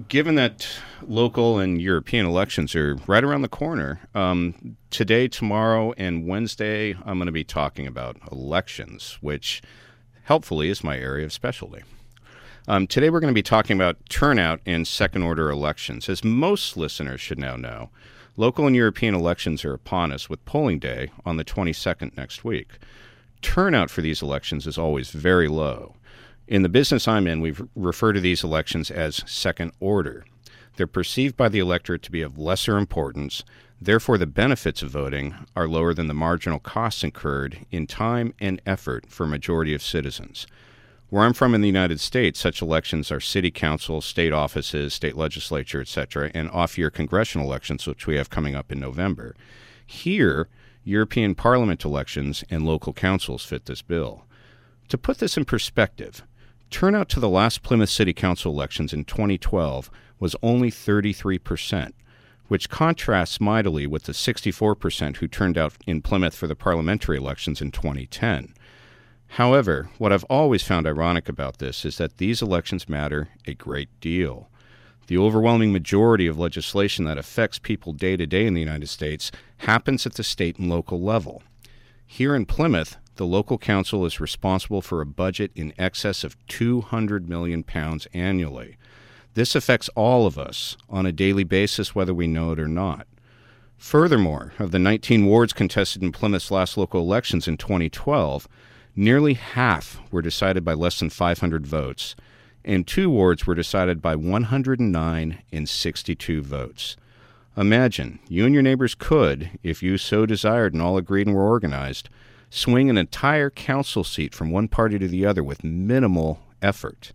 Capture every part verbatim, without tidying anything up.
given that local and European elections are right around the corner, um, today, tomorrow, and Wednesday, I'm going to be talking about elections, which helpfully is my area of specialty. Um, today, we're going to be talking about turnout in second-order elections. As most listeners should now know, local and European elections are upon us, with polling day on the twenty-second next week. Turnout for these elections is always very low. In the business I'm in, we refer to these elections as second order. They're perceived by the electorate to be of lesser importance. Therefore, the benefits of voting are lower than the marginal costs incurred in time and effort for a majority of citizens. Where I'm from in the United States, such elections are city council, state offices, state legislature, et cetera, and off-year congressional elections, which we have coming up in November. Here, European Parliament elections and local councils fit this bill. To put this in perspective, turnout to the last Plymouth City Council elections in twenty twelve was only thirty-three percent, which contrasts mightily with the sixty-four percent who turned out in Plymouth for the parliamentary elections in twenty ten. However, what I've always found ironic about this is that these elections matter a great deal. The overwhelming majority of legislation that affects people day to day in the United States happens at the state and local level. Here in Plymouth, the local council is responsible for a budget in excess of two hundred million pounds annually. This affects all of us on a daily basis, whether we know it or not. Furthermore, of the nineteen wards contested in Plymouth's last local elections in twenty twelve, nearly half were decided by less than five hundred votes, and two wards were decided by one hundred nine in sixty-two votes. Imagine, you and your neighbors could, if you so desired and all agreed and were organized, swing an entire council seat from one party to the other with minimal effort.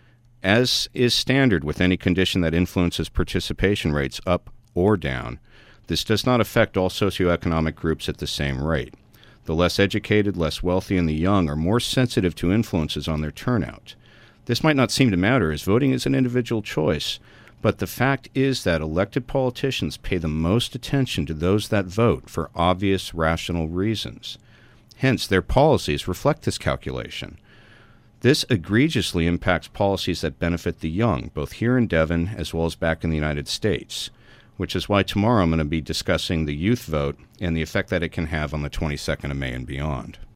As is standard with any condition that influences participation rates up or down, this does not affect all socioeconomic groups at the same rate. The less educated, less wealthy, and the young are more sensitive to influences on their turnout. This might not seem to matter, as voting is an individual choice, but the fact is that elected politicians pay the most attention to those that vote for obvious, rational reasons. Hence, their policies reflect this calculation. This egregiously impacts policies that benefit the young, both here in Devon as well as back in the United States, which is why tomorrow I'm going to be discussing the youth vote and the effect that it can have on the twenty-second of May and beyond.